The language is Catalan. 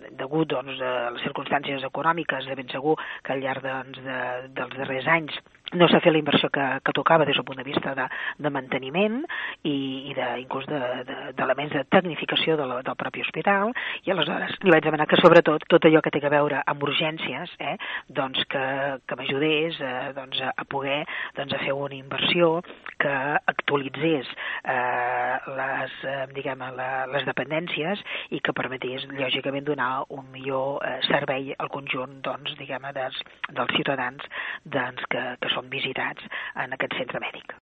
degut a les circumstàncies econòmiques, de ben segur que al llarg dels darrers anys no s'ha fet la inversió que tocava des del punt de vista de manteniment i inclús d'elements de tecnificació del propi hospital, i aleshores li vaig demanar que sobretot tot allò que té a veure amb urgències, doncs que m'ajudés a poder a fer una inversió que actualitzés les dependències i que permetés lògicament donar un millor servei al conjunt dels ciutadans que són visitats en aquest centre mèdic.